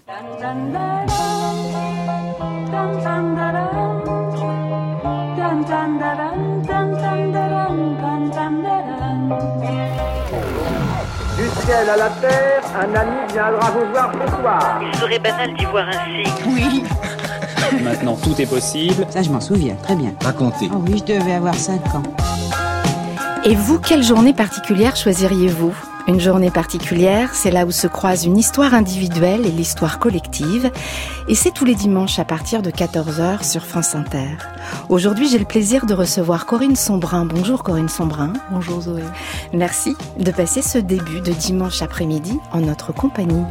Du ciel à la terre, un ami viendra vous voir ce soir. Il serait banal d'y voir ainsi. Oui. Maintenant, tout est possible. Ça, je m'en souviens, très bien. Racontez. Oh oui, je devais avoir 5 ans. Et vous, quelle journée particulière choisiriez-vous ? Une journée particulière, c'est là où se croisent une histoire individuelle et l'histoire collective. Et c'est tous les dimanches à partir de 14h sur France Inter. Aujourd'hui, j'ai le plaisir de recevoir Corinne Sombrin. Bonjour Corinne Sombrin. Bonjour Zoé. Merci de passer ce début de dimanche après-midi en notre compagnie.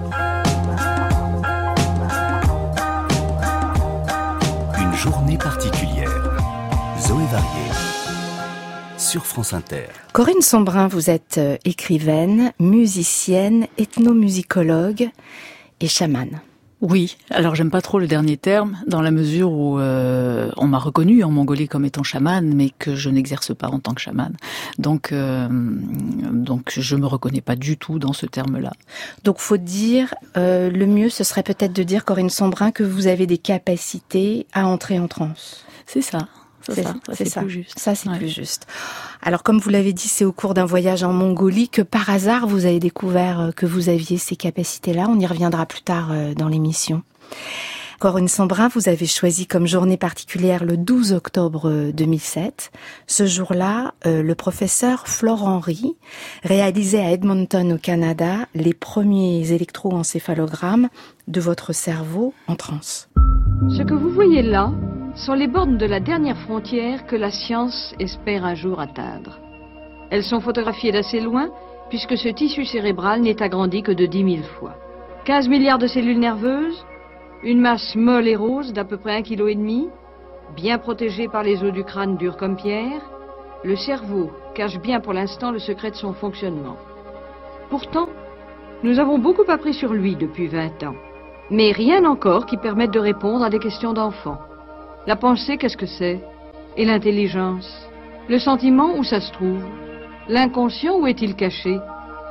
Une journée particulière. Zoé Varier. Sur France Inter. Corinne Sombrin, vous êtes écrivaine, musicienne, ethnomusicologue et chamane. Oui, alors j'aime pas trop le dernier terme, dans la mesure où on m'a reconnue en Mongolie comme étant chamane, mais que je n'exerce pas en tant que chamane. Donc je me reconnais pas du tout dans ce terme-là. Donc faut dire, le mieux ce serait peut-être de dire, Corinne Sombrin, que vous avez des capacités à entrer en transe. C'est ça. C'est plus juste. Ça, c'est plus juste. Alors, comme vous l'avez dit, c'est au cours d'un voyage en Mongolie que par hasard, vous avez découvert que vous aviez ces capacités-là. On y reviendra plus tard dans l'émission. Corinne Sombrin, vous avez choisi comme journée particulière le 12 octobre 2007. Ce jour-là, le professeur Florent Henry réalisait à Edmonton, au Canada, les premiers électroencéphalogrammes de votre cerveau en transe. Ce que vous voyez là sont les bornes de la dernière frontière que la science espère un jour atteindre. Elles sont photographiées d'assez loin, puisque ce tissu cérébral n'est agrandi que de 10 000 fois. 15 milliards de cellules nerveuses, une masse molle et rose d'à peu près 1,5 kg, bien protégée par les os du crâne durs comme pierre, le cerveau cache bien pour l'instant le secret de son fonctionnement. Pourtant, nous avons beaucoup appris sur lui depuis 20 ans, mais rien encore qui permette de répondre à des questions d'enfants. La pensée, qu'est-ce que c'est? Et l'intelligence? Le sentiment, où ça se trouve? L'inconscient, où est-il caché?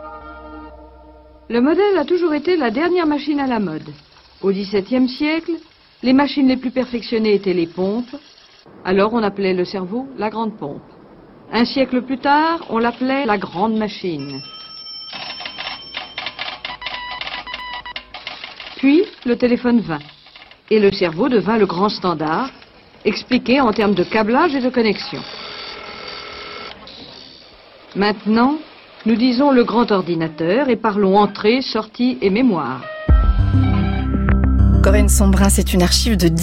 Le modèle a toujours été la dernière machine à la mode. Au XVIIe siècle, les machines les plus perfectionnées étaient les pompes. Alors on appelait le cerveau la grande pompe. Un siècle plus tard, on l'appelait la grande machine. Puis, le téléphone vint. Et le cerveau devint le grand standard, expliqué en termes de câblage et de connexion. Maintenant, nous disons le grand ordinateur et parlons entrée, sortie et mémoire. Corinne Sombrin, c'est une archive de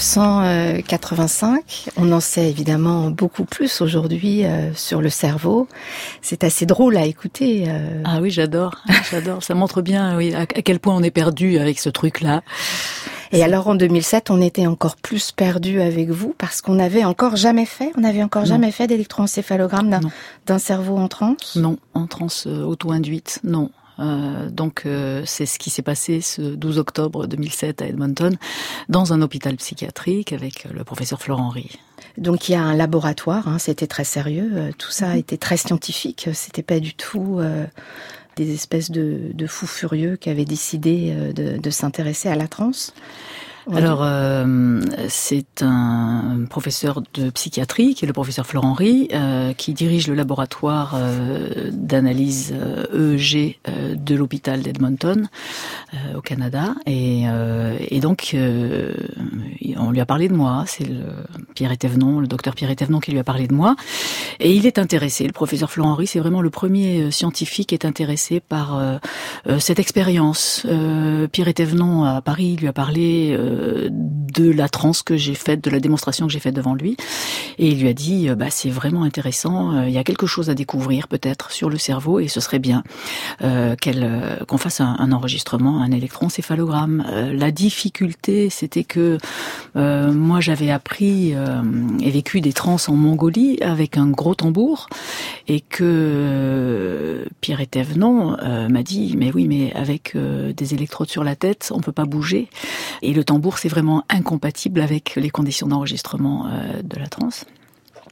1985. On en sait évidemment beaucoup plus aujourd'hui sur le cerveau. C'est assez drôle à écouter. Ah oui, j'adore. Ça montre bien à quel point on est perdu avec ce truc-là. Et alors en 2007, on était encore plus perdu avec vous parce qu'on n'avait encore jamais fait d'électroencéphalogramme d'un cerveau en transe. Non, en transe auto-induite, non. Donc c'est ce qui s'est passé ce 12 octobre 2007 à Edmonton, dans un hôpital psychiatrique avec le professeur Florent Henry. Donc il y a un laboratoire, c'était très sérieux, tout ça était très scientifique, c'était pas du tout des espèces de fous furieux qui avaient décidé de s'intéresser à la transe. Alors, c'est un professeur de psychiatrie, qui est le professeur Florent Henry, qui dirige le laboratoire d'analyse EEG de l'hôpital d'Edmonton, au Canada. Et donc, on lui a parlé de moi. C'est le docteur Pierre Éthévenon qui lui a parlé de moi. Et il est intéressé. Le professeur Florent Henry, c'est vraiment le premier scientifique qui est intéressé par cette expérience. Pierre Éthévenon, à Paris, lui a parlé de la transe que j'ai faite, de la démonstration que j'ai faite devant lui. Et il lui a dit, c'est vraiment intéressant, il y a quelque chose à découvrir peut-être sur le cerveau et ce serait bien qu'on fasse un enregistrement, un électroencéphalogramme. La difficulté, c'était que moi j'avais appris et vécu des transes en Mongolie avec un gros tambour et que Pierre Éthévenon m'a dit, mais oui, mais avec des électrodes sur la tête, on peut pas bouger. Et le tambour, c'est vraiment incompatible avec les conditions d'enregistrement de la transe.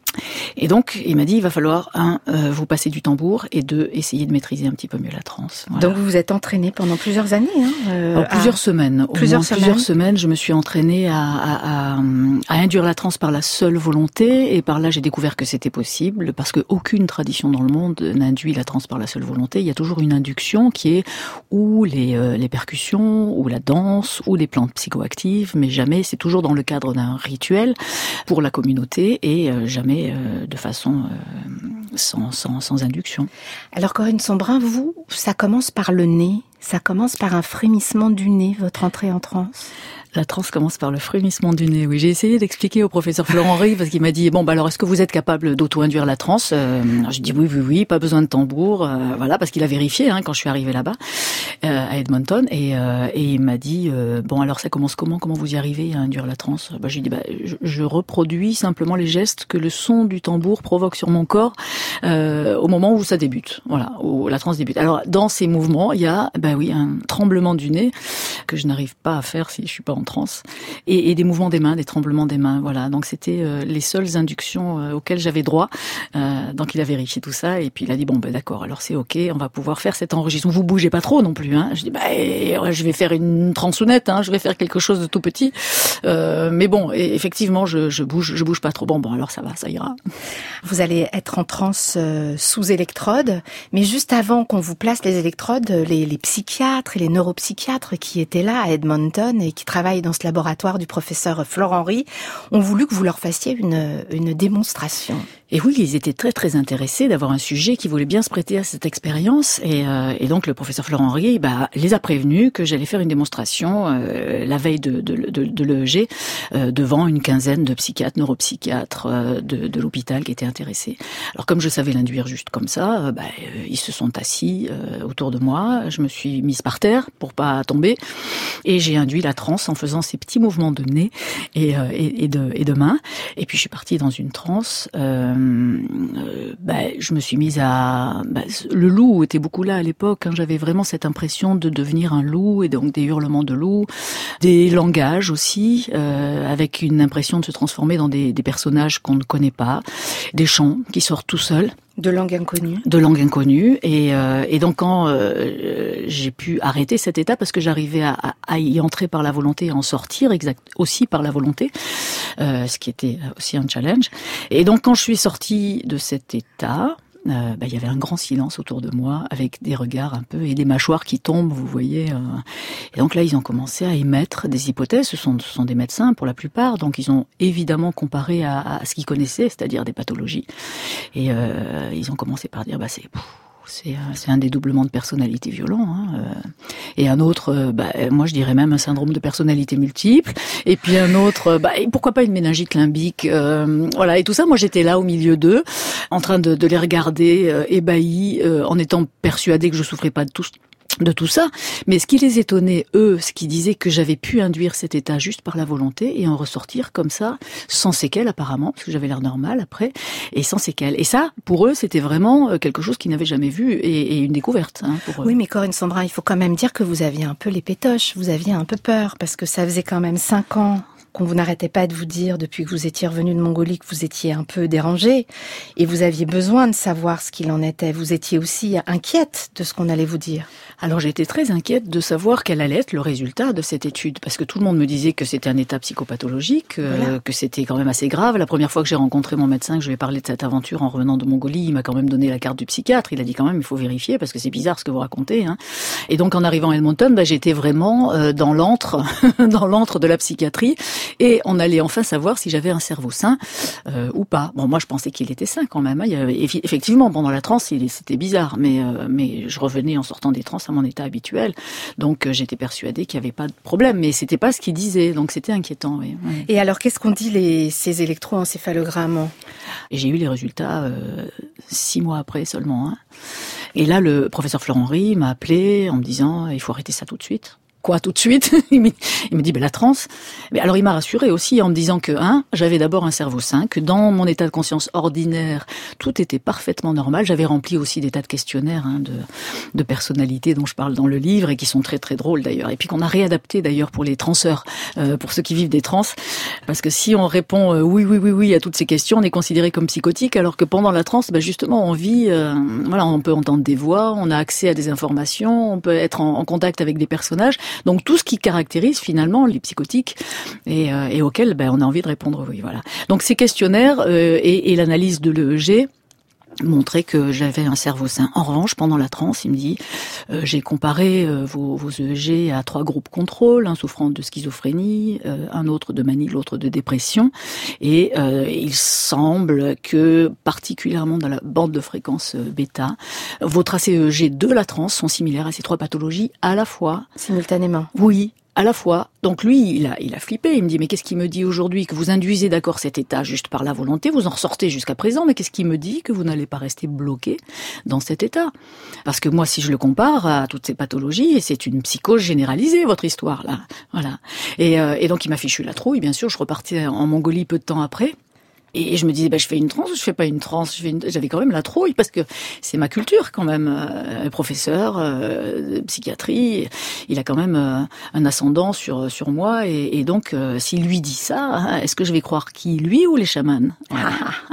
Et donc, il m'a dit, il va falloir, vous passer du tambour, et 2, essayer de maîtriser un petit peu mieux la transe. Voilà. Donc, vous vous êtes entraîné pendant plusieurs années, plusieurs semaines. Plusieurs semaines, je me suis entraînée à induire la transe par la seule volonté, et par là, j'ai découvert que c'était possible, parce que aucune tradition dans le monde n'induit la transe par la seule volonté. Il y a toujours une induction qui est ou les percussions, ou la danse, ou les plantes psychoactives, mais jamais, c'est toujours dans le cadre d'un rituel pour la communauté, et jamais de façon sans induction. Alors Corinne Sombrin, vous, ça commence par le nez, ça commence par un frémissement du nez, votre entrée en transe. La transe commence par le frémissement du nez. Oui, j'ai essayé d'expliquer au professeur Florent-Henri parce qu'il m'a dit alors est-ce que vous êtes capable d'auto-induire la transe J'ai dit oui, pas besoin de tambour, voilà, parce qu'il a vérifié quand je suis arrivée là-bas à Edmonton et il m'a dit alors ça commence comment vous y arrivez à induire la transe J'ai dit je reproduis simplement les gestes que le son du tambour provoque sur mon corps au moment où ça débute, voilà, où la transe débute. Alors dans ces mouvements, il y a un tremblement du nez que je n'arrive pas à faire si je suis pas en transe, et des mouvements des mains, des tremblements des mains, voilà. Donc c'était les seules inductions auxquelles j'avais droit. Donc il a vérifié tout ça et puis il a dit d'accord, alors c'est ok, on va pouvoir faire cet enregistrement. Vous bougez pas trop non plus, Je dis je vais faire une transounette, je vais faire quelque chose de tout petit. Mais et effectivement je bouge pas trop. Alors ça va, ça ira. Vous allez être en transe sous électrode, mais juste avant qu'on vous place les électrodes, les psychiatres et les neuropsychiatres qui étaient là à Edmonton et qui travaillent dans ce laboratoire du professeur Florent-Henri ont voulu que vous leur fassiez une démonstration. Et oui, ils étaient très très intéressés d'avoir un sujet qui voulait bien se prêter à cette expérience et donc le professeur Florent-Henri les a prévenus que j'allais faire une démonstration la veille de l'EEG devant une quinzaine de psychiatres, neuropsychiatres de l'hôpital qui étaient intéressés. Alors comme je savais l'induire juste comme ça, ils se sont assis autour de moi, je me suis mise par terre pour pas tomber et j'ai induit la transe en faisant ces petits mouvements de nez et de main. Et puis je suis partie dans une transe. Je me suis mise à... le loup était beaucoup là à l'époque. J'avais vraiment cette impression de devenir un loup et donc des hurlements de loup, des langages aussi, avec une impression de se transformer dans des personnages qu'on ne connaît pas, des chants qui sortent tout seuls. De langue inconnue. De langue inconnue. Et donc quand j'ai pu arrêter cette étape, parce que j'arrivais à y entrer par la volonté et en sortir aussi par la volonté, ce qui était aussi un challenge. Et donc quand je suis sortie de cet état, il y avait un grand silence autour de moi, avec des regards un peu et des mâchoires qui tombent, vous voyez. Et donc là, ils ont commencé à émettre des hypothèses. Ce sont des médecins pour la plupart, donc ils ont évidemment comparé à ce qu'ils connaissaient, c'est-à-dire des pathologies. Et ils ont commencé par dire, c'est un dédoublement de personnalité violent, et un autre, moi je dirais même un syndrome de personnalité multiple, et puis un autre, pourquoi pas une méningite limbique, voilà, et tout ça, moi j'étais là au milieu d'eux, en train de les regarder ébahis, en étant persuadée que je souffrais pas de tout ça, mais ce qui les étonnait, eux, ce qui disait que j'avais pu induire cet état juste par la volonté et en ressortir comme ça, sans séquelles apparemment, parce que j'avais l'air normal après, et sans séquelles. Et ça, pour eux, c'était vraiment quelque chose qu'ils n'avaient jamais vu et une découverte pour eux. Oui, mais Corinne Sombrin, il faut quand même dire que vous aviez un peu les pétoches, vous aviez un peu peur, parce que ça faisait quand même 5 ans qu'on vous n'arrêtait pas de vous dire depuis que vous étiez revenu de Mongolie que vous étiez un peu dérangé et vous aviez besoin de savoir ce qu'il en était. Vous étiez aussi inquiète de ce qu'on allait vous dire. Alors j'étais très inquiète de savoir quel allait être le résultat de cette étude, parce que tout le monde me disait que c'était un état psychopathologique, voilà, que c'était quand même assez grave. La première fois que j'ai rencontré mon médecin, que je lui ai parlé de cette aventure en revenant de Mongolie, il m'a quand même donné la carte du psychiatre. Il a dit quand même, il faut vérifier parce que c'est bizarre ce que vous racontez. Et donc en arrivant à Edmonton, j'étais vraiment dans l'antre de la psychiatrie, et on allait enfin savoir si j'avais un cerveau sain ou pas. Bon, moi je pensais qu'il était sain quand même. Il y avait, effectivement, pendant la transe, c'était bizarre, mais je revenais en sortant des transes à mon état habituel, donc j'étais persuadée qu'il n'y avait pas de problème, mais c'était pas ce qu'ils disaient, donc c'était inquiétant. Oui. Et alors, qu'est-ce qu'on dit ces électroencéphalogrammes? Et j'ai eu les résultats 6 mois après seulement. Et là, le professeur Florent-Henri m'a appelé en me disant il faut arrêter ça tout de suite. quoi tout de suite? Il me dit, la transe. Mais alors il m'a rassuré aussi en me disant que, j'avais d'abord un cerveau sain, que dans mon état de conscience ordinaire, tout était parfaitement normal. J'avais rempli aussi des tas de questionnaires de personnalité dont je parle dans le livre et qui sont très très drôles d'ailleurs. Et puis qu'on a réadapté d'ailleurs pour les transeurs, pour ceux qui vivent des trans, parce que si on répond oui à toutes ces questions, on est considéré comme psychotique, alors que pendant la transe, justement, on vit, on peut entendre des voix, on a accès à des informations, on peut être en contact avec des personnages. Donc tout ce qui caractérise finalement les psychotiques et auxquels on a envie de répondre oui, voilà. Donc ces questionnaires et l'analyse de l'EEG montrait que j'avais un cerveau sain. En revanche, pendant la transe, il me dit j'ai comparé vos EEG à 3 groupes contrôle, un souffrant de schizophrénie, un autre de manie, l'autre de dépression, et il semble que, particulièrement dans la bande de fréquence bêta, vos tracés EEG de la transe sont similaires à ces 3 pathologies à la fois. Simultanément. Oui. À la fois. Donc lui, il a flippé. Il me dit, mais qu'est-ce qui me dit aujourd'hui que vous induisez d'accord cet état juste par la volonté, vous en ressortez jusqu'à présent, mais qu'est-ce qui me dit que vous n'allez pas rester bloqué dans cet état? Parce que moi, si je le compare à toutes ces pathologies, c'est une psychose généralisée, votre histoire, là. Voilà. Et donc il m'a fichu la trouille, bien sûr. Je repartais en Mongolie peu de temps après. Et je me disais, je fais une transe, je fais pas une transe, j'avais quand même la trouille, parce que c'est ma culture quand même. Professeur de psychiatrie, il a quand même un ascendant sur moi, et donc s'il lui dit ça, est-ce que je vais croire qui, lui ou les chamans? Voilà.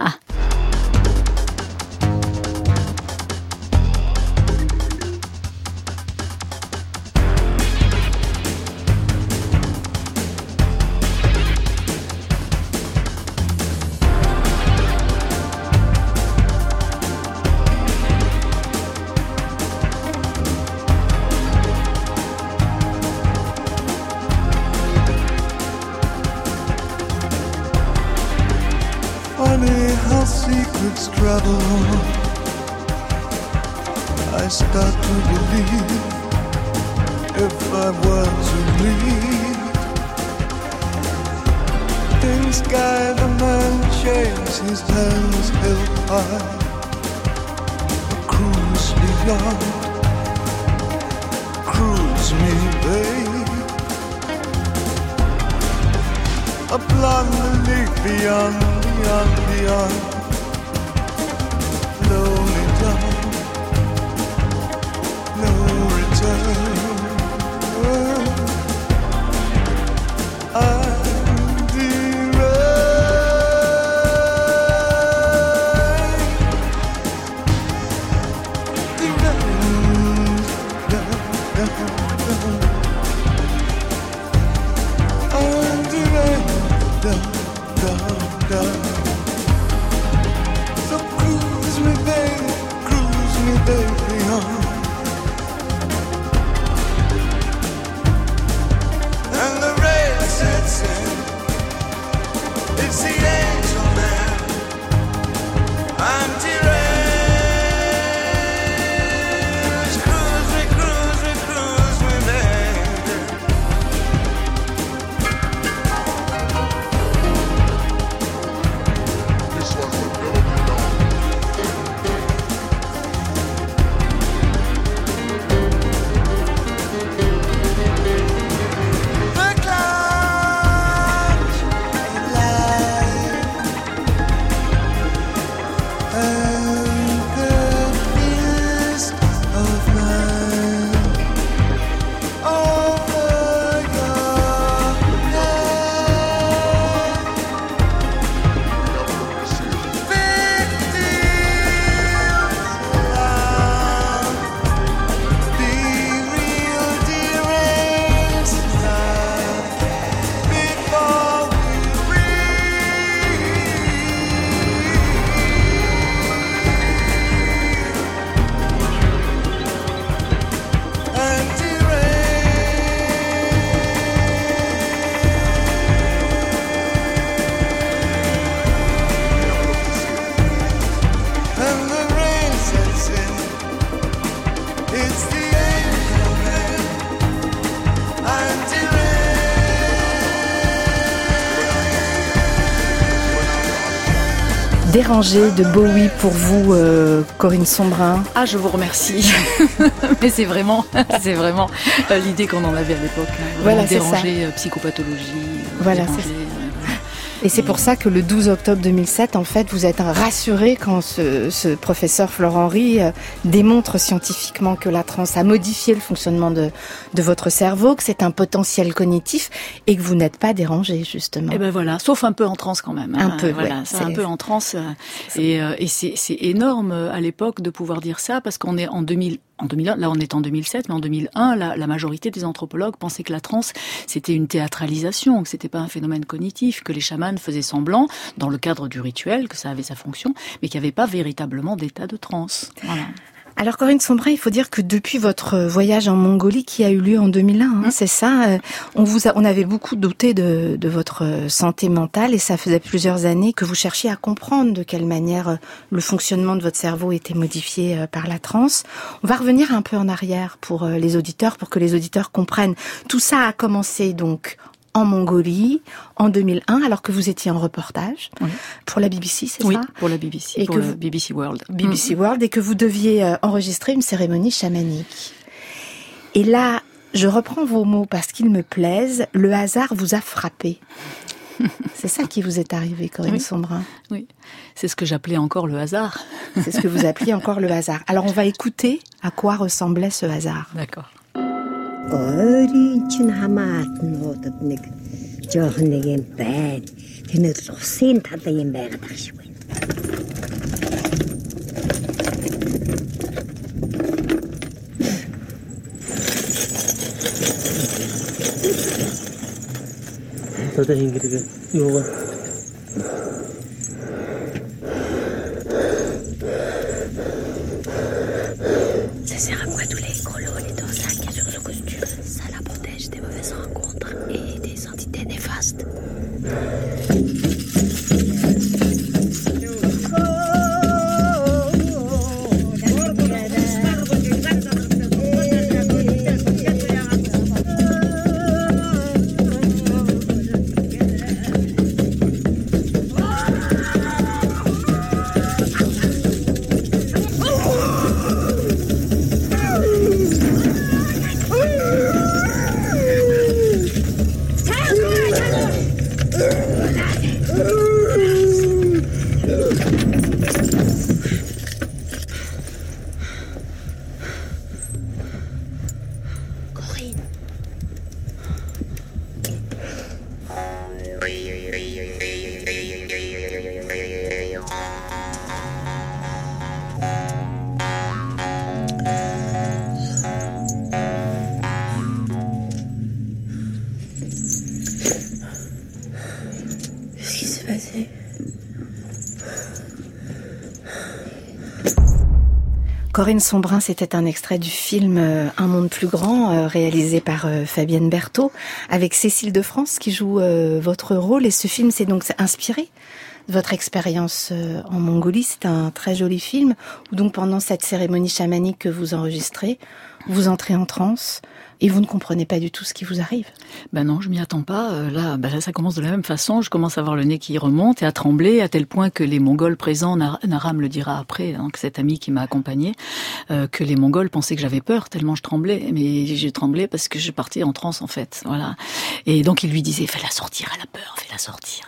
Funny how secrets travel. I start to believe if I were to leave, in the sky the man shaves his hands held high. A cruise beyond, cruise me, babe. A blonde leaf beyond, beyond, lonely down, no return. I'm deranged, I'm deranged. So cruise me, baby, on. And the rain sets in. It's the angel man. I'm deranged. Cruise me, baby. dérangé de Bowie pour vous, Corinne Sombrin? Ah, je vous remercie. Mais c'est vraiment l'idée qu'on en avait à l'époque. Voilà, déranger, psychopathologie. Voilà, déranger, c'est ça. Et c'est pour ça que le 12 octobre 2007, en fait, vous êtes rassuré quand ce professeur Florent-Henri démontre scientifiquement que la transe a modifié le fonctionnement de votre cerveau, que c'est un potentiel cognitif et que vous n'êtes pas dérangé, justement. Et ben voilà, sauf un peu en transe quand même. Un peu, voilà, ouais, c'est un peu en transe. Et c'est énorme à l'époque de pouvoir dire ça parce qu'on est en 2001, là on est en 2007, mais en 2001, la majorité des anthropologues pensaient que la transe, c'était une théâtralisation, que c'était pas un phénomène cognitif, que les chamans faisaient semblant, dans le cadre du rituel, que ça avait sa fonction, mais qu'il n'y avait pas véritablement d'état de transe. Voilà. Alors Corinne Sombrin, il faut dire que depuis votre voyage en Mongolie qui a eu lieu en 2001, c'est ça, on avait beaucoup douté de votre santé mentale et ça faisait plusieurs années que vous cherchiez à comprendre de quelle manière le fonctionnement de votre cerveau était modifié par la transe. On va revenir un peu en arrière pour les auditeurs, pour que les auditeurs comprennent. Tout ça a commencé donc en Mongolie, en 2001, alors que vous étiez en reportage pour la BBC, c'est ça? Oui, pour la BBC, pour le BBC World. BBC World, et que vous deviez enregistrer une cérémonie chamanique. Et là, je reprends vos mots parce qu'ils me plaisent, le hasard vous a frappé. C'est ça qui vous est arrivé, Corinne Sombrin? Oui, c'est ce que j'appelais encore le hasard. C'est ce que vous appeliez encore le hasard. Alors on va écouter à quoi ressemblait ce hasard. D'accord. Ойрын чинь хамаатан нуудад нэг жоохон нэг юм байна. Тэнд усын талаа юм байгаад байгаа шиг байна. Одоо ингэдэг юу вэ? Ça sert à quoi tous les colos, les dorsacs qu'il y a sur le costume? Ça la protège des mauvaises rencontres et des entités néfastes. Corinne Sombrin, c'était un extrait du film Un monde plus grand, réalisé par Fabienne Berthaud, avec Cécile de France qui joue votre rôle. Et ce film s'est donc inspiré de votre expérience en Mongolie. C'est un très joli film où donc pendant cette cérémonie chamanique que vous enregistrez, vous entrez en transe et vous ne comprenez pas du tout ce qui vous arrive. Ben non, je m'y attends pas. Là, ça commence de la même façon. Je commence à avoir le nez qui remonte et à trembler, à tel point que les Mongols présents, Nara me le dira après, donc cette amie qui m'a accompagnée, que les Mongols pensaient que j'avais peur tellement je tremblais. Mais j'ai tremblé parce que je partais en transe en fait. Voilà. Et donc il lui disait fais-la sortir, elle a peur, fais-la sortir.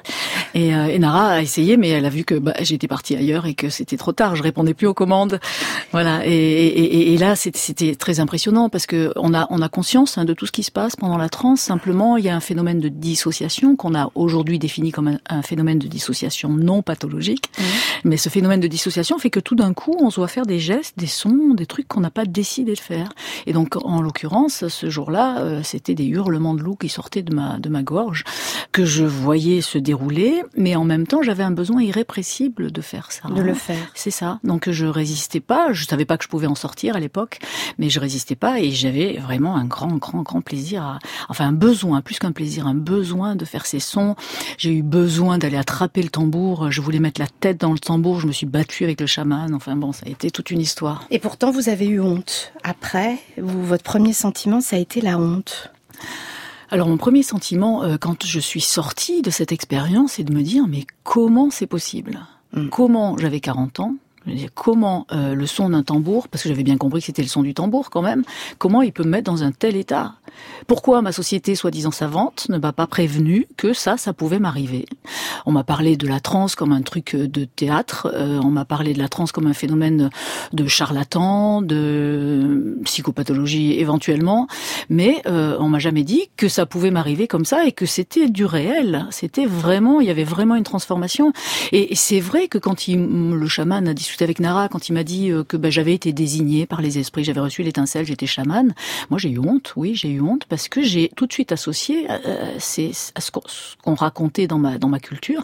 Et Nara a essayé, mais elle a vu que j'étais partie ailleurs et que c'était trop tard. Je répondais plus aux commandes. Voilà. Et là, c'était très impressionnant parce que on a conscience de tout ce qui se passe pendant la transe. Simplement, il y a un phénomène de dissociation qu'on a aujourd'hui défini comme un phénomène de dissociation non pathologique. Mais ce phénomène de dissociation fait que tout d'un coup, on se voit faire des gestes, des sons, des trucs qu'on n'a pas décidé de faire. Et donc, en l'occurrence, ce jour-là, c'était des hurlements de loup qui sortaient de ma gorge, que je voyais se dérouler, mais en même temps, j'avais un besoin irrépressible de faire ça. De le faire. C'est ça. Donc, je résistais pas. Je savais pas que je pouvais en sortir à l'époque, mais je résistais pas et j'avais vraiment un grand plaisir un besoin, plus qu'un plaisir, un besoin de faire ces sons. J'ai eu besoin d'aller attraper le tambour. Je voulais mettre la tête dans le tambour. Je me suis battue avec le chaman. Enfin bon, ça a été toute une histoire. Et pourtant, vous avez eu honte. Après, votre premier sentiment, ça a été la honte. Alors mon premier sentiment, quand je suis sortie de cette expérience, c'est de me dire, mais comment c'est possible ? comment, j'avais 40 ans, comment le son d'un tambour, parce que j'avais bien compris que c'était le son du tambour quand même, comment il peut me mettre dans un tel état? Pourquoi ma société soi-disant savante ne m'a pas prévenu que ça pouvait m'arriver? On m'a parlé de la transe comme un truc de théâtre, on m'a parlé de la transe comme un phénomène de charlatan, de psychopathologie éventuellement, mais on m'a jamais dit que ça pouvait m'arriver comme ça et que c'était du réel. C'était vraiment, il y avait vraiment une transformation. Et c'est vrai que quand le chaman a discuté avec Nara, quand il m'a dit que j'avais été désignée par les esprits, j'avais reçu l'étincelle, j'étais chamane, moi j'ai eu honte, oui, j'ai eu honte parce que j'ai tout de suite associé à ce qu'on racontait dans ma culture.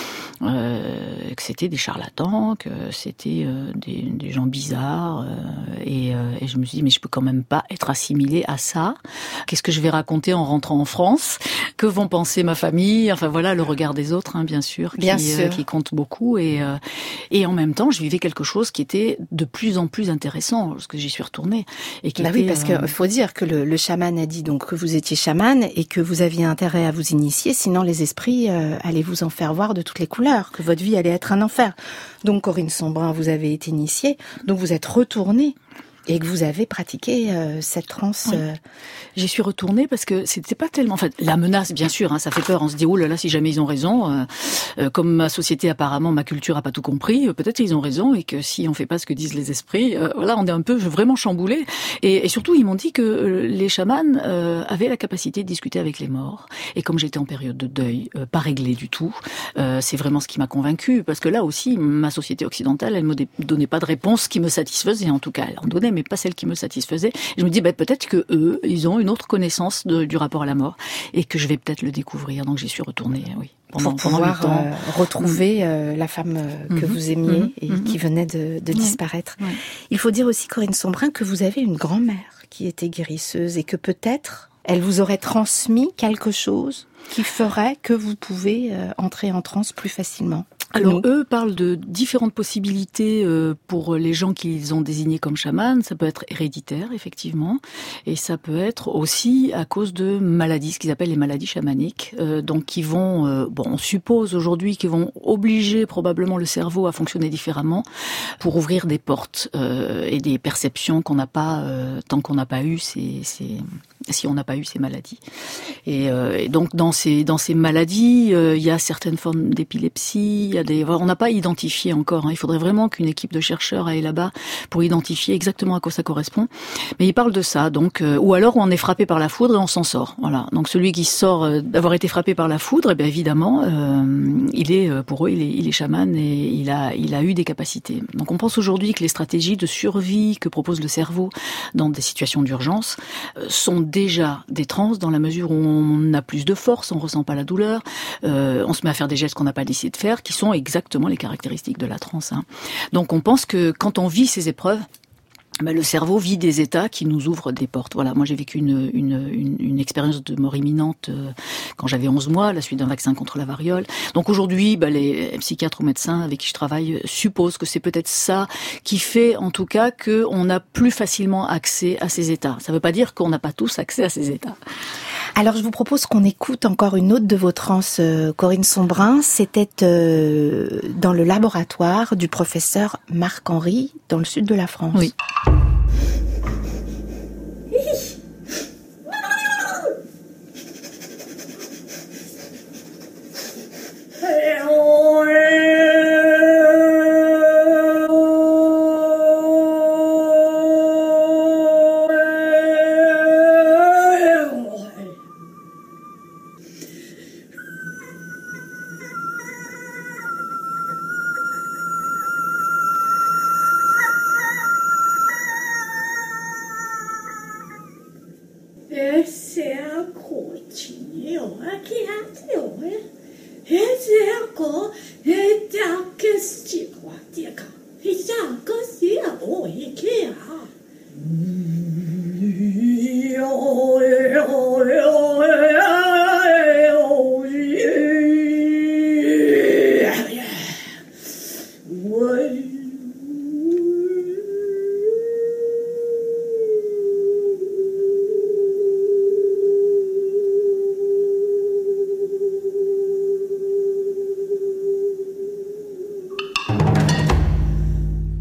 Que c'était des charlatans, que c'était des gens bizarres, et je me suis dit mais je peux quand même pas être assimilée à ça. Qu'est-ce que je vais raconter en rentrant en France? Que vont penser ma famille? Enfin voilà, le regard des autres, bien sûr, qui compte beaucoup, et en même temps je vivais quelque chose qui était de plus en plus intéressant lorsque j'y suis retournée. Et qui était, oui, parce qu'il faut dire que le chaman a dit donc que vous étiez chamane et que vous aviez intérêt à vous initier, sinon les esprits allaient vous en faire voir de toutes les couleurs, que votre vie allait être un enfer. Donc Corinne Sombrin, vous avez été initiée, donc vous êtes retournée et que vous avez pratiqué cette transe. Oui. J'y suis retournée parce que c'était pas tellement... En fait, la menace, bien sûr, ça fait peur. On se dit, oh là là, si jamais ils ont raison, comme ma société, apparemment, ma culture a pas tout compris, peut-être ils ont raison et que si on fait pas ce que disent les esprits, voilà, on est un peu vraiment chamboulés. Et surtout, ils m'ont dit que les chamans avaient la capacité de discuter avec les morts. Et comme j'étais en période de deuil, pas réglée du tout, c'est vraiment ce qui m'a convaincue. Parce que là aussi, ma société occidentale, elle me donnait pas de réponse qui me satisfaisait, en tout cas. Elle en donnait, mais pas celle qui me satisfaisait. Et je me dis, peut-être que eux, ils ont une autre connaissance du rapport à la mort et que je vais peut-être le découvrir. Donc j'y suis retournée, oui. Pour pouvoir retrouver la femme que vous aimiez et qui venait de disparaître. Ouais. Il faut dire aussi, Corinne Sombrin, que vous avez une grand-mère qui était guérisseuse et que peut-être elle vous aurait transmis quelque chose qui ferait que vous pouvez entrer en transe plus facilement. Alors eux parlent de différentes possibilités pour les gens qu'ils ont désignés comme chamans. Ça peut être héréditaire, effectivement, et ça peut être aussi à cause de maladies, ce qu'ils appellent les maladies chamaniques, donc qui vont, on suppose aujourd'hui qu'ils vont obliger probablement le cerveau à fonctionner différemment pour ouvrir des portes et des perceptions qu'on n'a pas tant qu'on n'a pas eu si on n'a pas eu ces maladies. Et donc dans ces maladies, il y a certaines formes d'épilepsie, on n'a pas identifié encore. Il faudrait vraiment qu'une équipe de chercheurs aille là-bas pour identifier exactement à quoi ça correspond. Mais ils parlent de ça, donc ou alors on est frappé par la foudre et on s'en sort. Voilà. Donc celui qui sort d'avoir été frappé par la foudre, évidemment, il est pour eux, il est chaman et il a eu des capacités. Donc on pense aujourd'hui que les stratégies de survie que propose le cerveau dans des situations d'urgence sont déjà des transes dans la mesure où on a plus de force, on ressent pas la douleur, on se met à faire des gestes qu'on n'a pas décidé de faire, qui sont exactement les caractéristiques de la transe. Donc on pense que quand on vit ces épreuves, le cerveau vit des états qui nous ouvrent des portes. Voilà, moi j'ai vécu une expérience de mort imminente quand j'avais 11 mois, à la suite d'un vaccin contre la variole. Donc aujourd'hui, les psychiatres ou médecins avec qui je travaille supposent que c'est peut-être ça qui fait en tout cas qu'on a plus facilement accès à ces états. Ça ne veut pas dire qu'on n'a pas tous accès à ces états. Alors je vous propose qu'on écoute encore une autre de vos transes, Corinne Sombrin. C'était dans le laboratoire du professeur Marc-Henri, dans le sud de la France. Oui.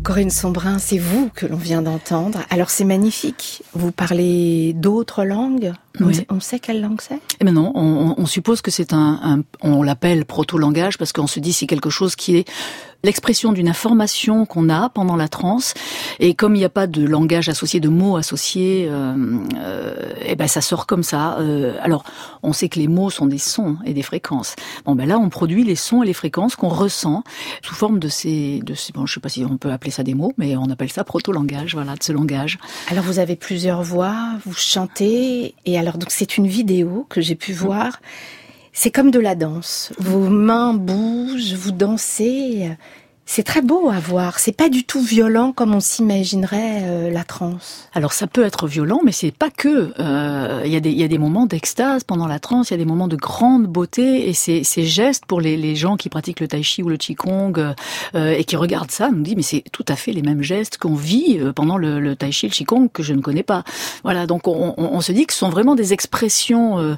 Corinne Sombrin, c'est vous que l'on vient d'entendre. Alors c'est magnifique. Vous parlez d'autres langues ? Oui. On sait quelle langue c'est ? Eh ben non, on suppose que c'est on l'appelle proto-langage parce qu'on se dit c'est quelque chose qui est l'expression d'une information qu'on a pendant la transe, et comme il n'y a pas de langage associé, de mots associés, et ben ça sort comme ça. Alors, on sait que les mots sont des sons et des fréquences. Bon ben là, on produit les sons et les fréquences qu'on ressent sous forme de ces, bon, je sais pas si on peut appeler ça des mots, mais on appelle ça proto-langage, voilà, de ce langage. Alors vous avez plusieurs voix, vous chantez, et alors donc c'est une vidéo que j'ai pu voir. C'est comme de la danse. Vos mains bougent, vous dansez. C'est très beau à voir. C'est pas du tout violent comme on s'imaginerait la transe. Alors ça peut être violent, mais c'est pas que. Il y a des moments d'extase pendant la transe. Il y a des moments de grande beauté, et ces gestes pour les gens qui pratiquent le tai chi ou le qigong et qui regardent ça, nous dit mais c'est tout à fait les mêmes gestes qu'on vit pendant le tai chi, le qigong que je ne connais pas. Voilà, donc on se dit que ce sont vraiment des expressions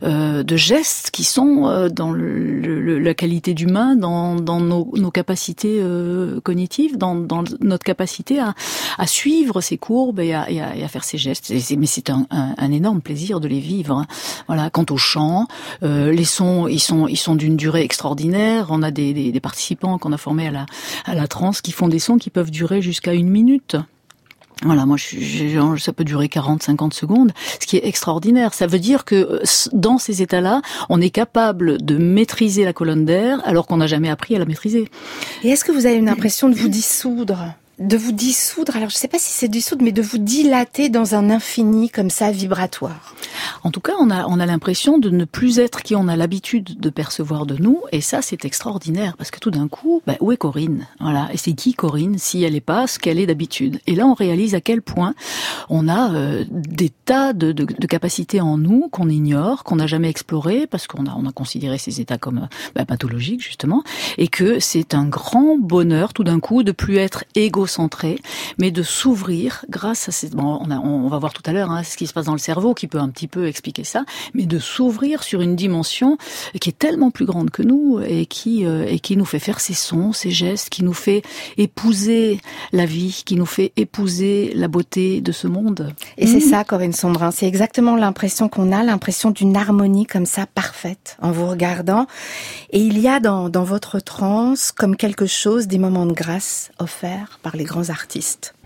de gestes qui sont dans la qualité d'humain, dans nos capacités cognitive, dans notre capacité à suivre ces courbes et à faire ces gestes. Mais c'est un énorme plaisir de les vivre. Hein. Voilà. Quant au chant, les sons, ils sont d'une durée extraordinaire. On a des participants qu'on a formés à la transe qui font des sons qui peuvent durer jusqu'à 1 minute. Voilà, moi, ça peut durer 40, 50 secondes, ce qui est extraordinaire. Ça veut dire que dans ces états-là, on est capable de maîtriser la colonne d'air alors qu'on n'a jamais appris à la maîtriser. Et est-ce que vous avez une impression de vous dissoudre ? Alors je sais pas si c'est dissoudre, mais de vous dilater dans un infini comme ça, vibratoire. En tout cas, on a l'impression de ne plus être qui on a l'habitude de percevoir de nous, et ça c'est extraordinaire, parce que tout d'un coup, où est Corinne ? Voilà, et c'est qui Corinne si elle n'est pas ce qu'elle est d'habitude ? Et là on réalise à quel point on a des tas de capacités en nous qu'on ignore, qu'on n'a jamais explorées, parce qu'on a considéré ces états comme pathologiques justement, et que c'est un grand bonheur tout d'un coup de plus être égocentré, mais de s'ouvrir grâce à ces... Bon, on va voir tout à l'heure ce qui se passe dans le cerveau qui peut un petit peu expliquer ça, mais de s'ouvrir sur une dimension qui est tellement plus grande que nous et qui nous fait faire ces sons, ces gestes, qui nous fait épouser la vie, qui nous fait épouser la beauté de ce monde. Et c'est ça, Corinne Sombrin, c'est exactement l'impression qu'on a, l'impression d'une harmonie comme ça parfaite en vous regardant. Et il y a dans votre transe comme quelque chose, des moments de grâce offerts par les grands artistes.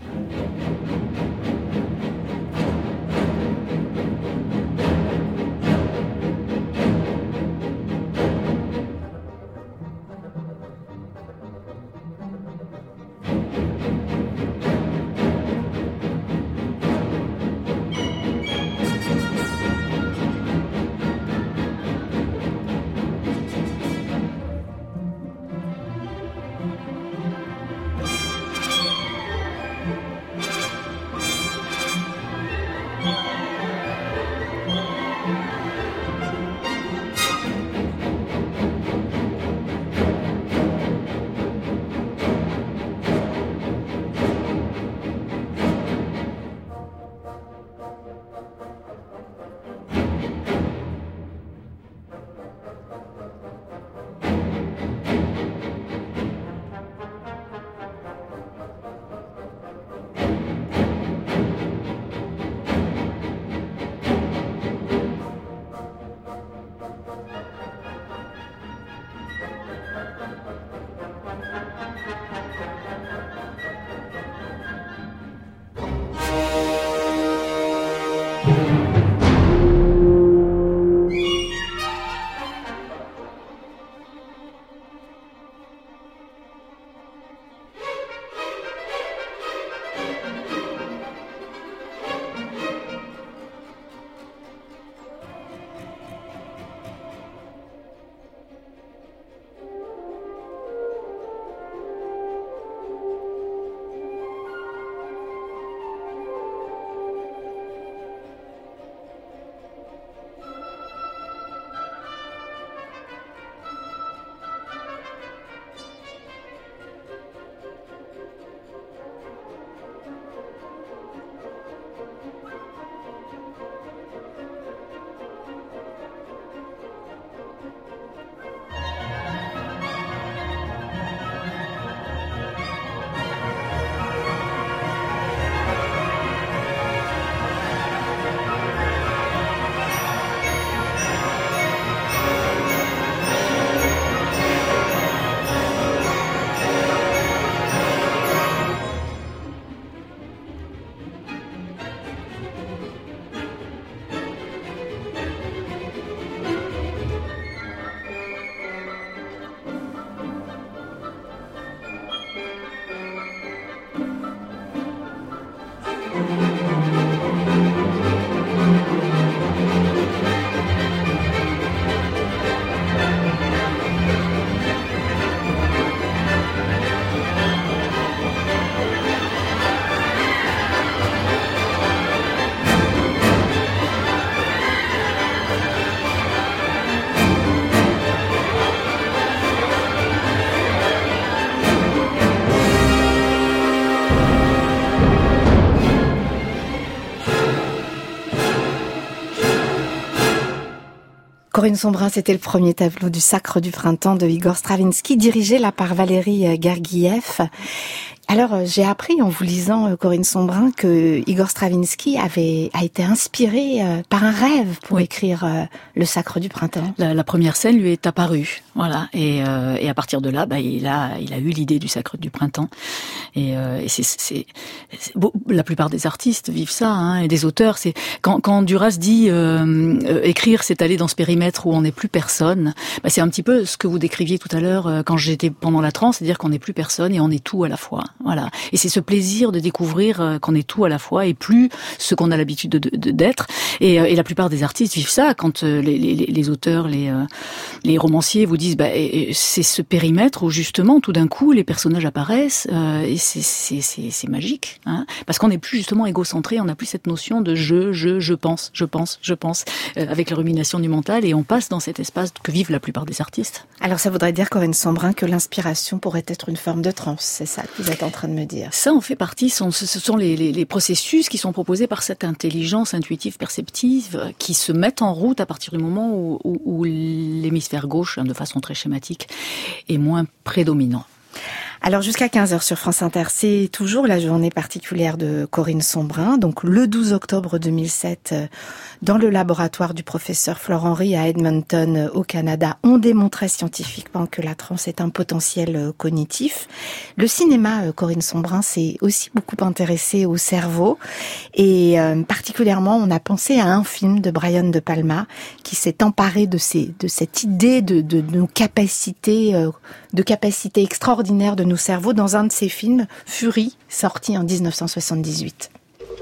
Corinne Sombrin, c'était le premier tableau du Sacre du printemps de Igor Stravinsky, dirigé là par Valérie Gergiev. Alors, j'ai appris en vous lisant, Corinne Sombrin, que Igor Stravinsky a été inspiré par un rêve pour écrire le Sacre du printemps. La première scène lui est apparue, voilà, et à partir de là, il a eu l'idée du Sacre du printemps. Et c'est la plupart des artistes vivent ça, hein, et des auteurs. C'est quand Duras dit écrire, c'est aller dans ce périmètre où on n'est plus personne. C'est un petit peu ce que vous décriviez tout à l'heure quand j'étais pendant la transe, c'est-à-dire qu'on n'est plus personne et on est tout à la fois. Voilà. Et c'est ce plaisir de découvrir qu'on est tout à la fois et plus ce qu'on a l'habitude d'être. Et la plupart des artistes vivent ça quand les auteurs, les romanciers vous disent c'est ce périmètre où justement tout d'un coup les personnages apparaissent et c'est magique, hein, parce qu'on n'est plus justement égocentré, on n'a plus cette notion de je pense avec la rumination du mental, et on passe dans cet espace que vivent la plupart des artistes. Alors ça voudrait dire, Corinne Sombrin, que l'inspiration pourrait être une forme de transe, c'est ça que vous êtes en train de me dire? Ça en fait partie, ce sont les processus qui sont proposés par cette intelligence intuitive perceptive qui se mettent en route à partir du moment où l'hémisphère gauche, de façon très schématique, est moins prédominant. Alors jusqu'à 15h sur France Inter, c'est toujours la journée particulière de Corinne Sombrin. Donc le 12 octobre 2007, dans le laboratoire du professeur Florent Henry à Edmonton, au Canada, on démontrait scientifiquement que la transe est un potentiel cognitif. Le cinéma, Corinne Sombrin, s'est aussi beaucoup intéressé au cerveau. Et particulièrement, on a pensé à un film de Brian De Palma qui s'est emparé de cette idée de nos capacités, de capacités extraordinaires de nos cerveaux dans un de ses films, Fury, sorti en 1978.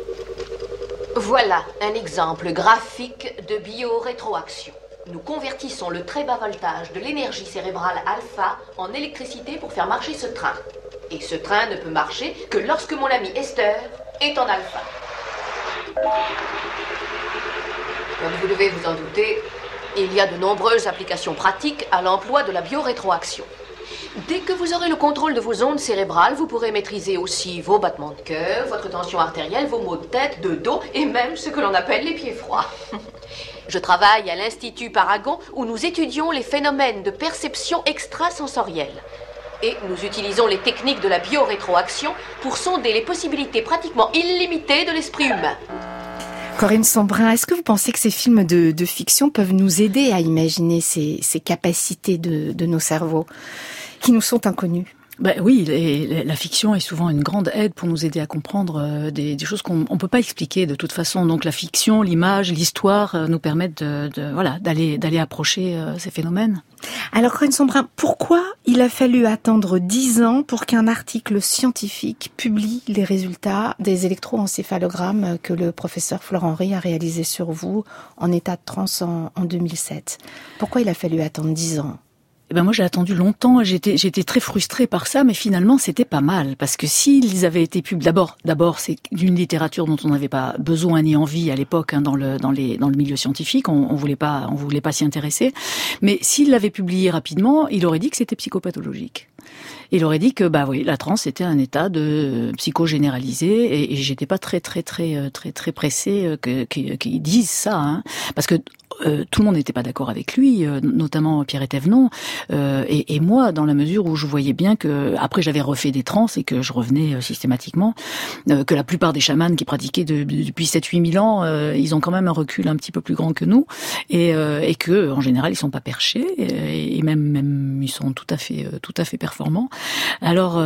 Voilà un exemple graphique de biorétroaction. Nous convertissons le très bas voltage de l'énergie cérébrale alpha en électricité pour faire marcher ce train. Et ce train ne peut marcher que lorsque mon ami Esther est en alpha. Comme vous devez vous en douter, il y a de nombreuses applications pratiques à l'emploi de la biorétroaction. Dès que vous aurez le contrôle de vos ondes cérébrales, vous pourrez maîtriser aussi vos battements de cœur, votre tension artérielle, vos maux de tête, de dos et même ce que l'on appelle les pieds froids. Je travaille à l'Institut Paragon où nous étudions les phénomènes de perception extrasensorielle. Et nous utilisons les techniques de la biorétroaction pour sonder les possibilités pratiquement illimitées de l'esprit humain. Corinne Sombrin, est-ce que vous pensez que ces films de fiction peuvent nous aider à imaginer ces capacités de nos cerveaux qui nous sont inconnues? Oui, la fiction est souvent une grande aide pour nous aider à comprendre des choses qu'on peut pas expliquer de toute façon. Donc la fiction, l'image, l'histoire nous permettent d'aller approcher ces phénomènes. Alors Corinne Sombrin, pourquoi il a fallu attendre 10 ans pour qu'un article scientifique publie les résultats des électroencéphalogrammes que le professeur Florent Henry a réalisé sur vous en état de transe en 2007? Pourquoi il a fallu attendre 10 ans? Moi j'ai attendu longtemps, j'étais très frustrée par ça, mais finalement c'était pas mal, parce que s'ils avaient été publiés, d'abord c'est d'une littérature dont on n'avait pas besoin ni envie à l'époque, hein, dans le milieu scientifique, on voulait pas s'y intéresser, mais s'il l'avait publié rapidement, il aurait dit que c'était psychopathologique. Il aurait dit que la transe était un état de psycho généralisé, et j'étais pas très pressée qu'ils disent ça, hein, parce que tout le monde n'était pas d'accord avec lui, notamment Pierre Thévenon, et moi, dans la mesure où je voyais bien que, après j'avais refait des trans et que je revenais systématiquement, que la plupart des chamans qui pratiquaient depuis 7-8 000 ans, ils ont quand même un recul un petit peu plus grand que nous, et que en général ils sont pas perchés, et même ils sont tout à fait performants. Alors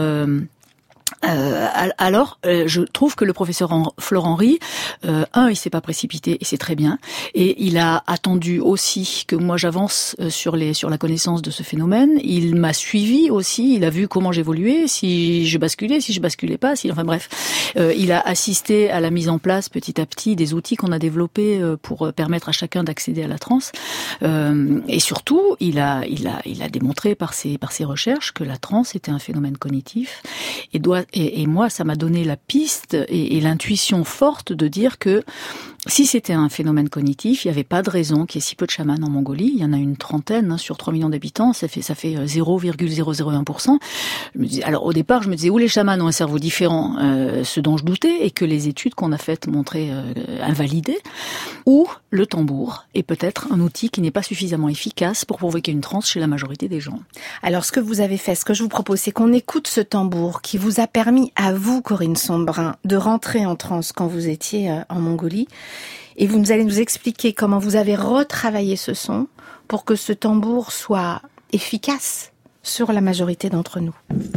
je trouve que le professeur Florent Henry, il s'est pas précipité et c'est très bien, et il a attendu aussi que moi j'avance sur la connaissance de ce phénomène. Il m'a suivi aussi, il a vu comment j'évoluais, si je basculais pas, il a assisté à la mise en place petit à petit des outils qu'on a développés pour permettre à chacun d'accéder à la transe, et surtout il a démontré par ses recherches que la transe était un phénomène cognitif et moi, ça m'a donné la piste et l'intuition forte de dire que Si c'était un phénomène cognitif, il n'y avait pas de raison qu'il y ait si peu de chamans en Mongolie. Il y en a une trentaine sur 3 millions d'habitants. Ça fait 0,001%. Alors au départ, je me disais où les chamans ont un cerveau différent, ce dont je doutais, et que les études qu'on a faites montraient invalider, ou le tambour est peut-être un outil qui n'est pas suffisamment efficace pour provoquer une transe chez la majorité des gens. Alors ce que vous avez fait, ce que je vous propose, c'est qu'on écoute ce tambour qui vous a permis à vous, Corinne Sombrin, de rentrer en transe quand vous étiez en Mongolie. Et vous allez nous expliquer comment vous avez retravaillé ce son pour que ce tambour soit efficace sur la majorité d'entre nous.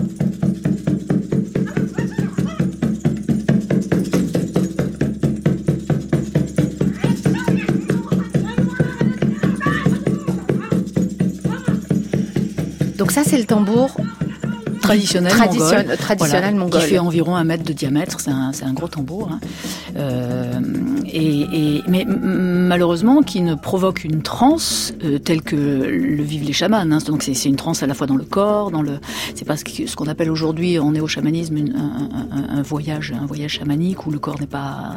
Donc ça, c'est le tambour traditionnel mongol. Qui fait environ 1 mètre de diamètre, c'est un gros tambour. Hein. Mais malheureusement, qui ne provoque une transe telle que le vivent les chamans. Hein. Donc c'est une transe à la fois dans le corps, c'est pas ce qu'on appelle aujourd'hui en néo-chamanisme un voyage chamanique où le corps n'est pas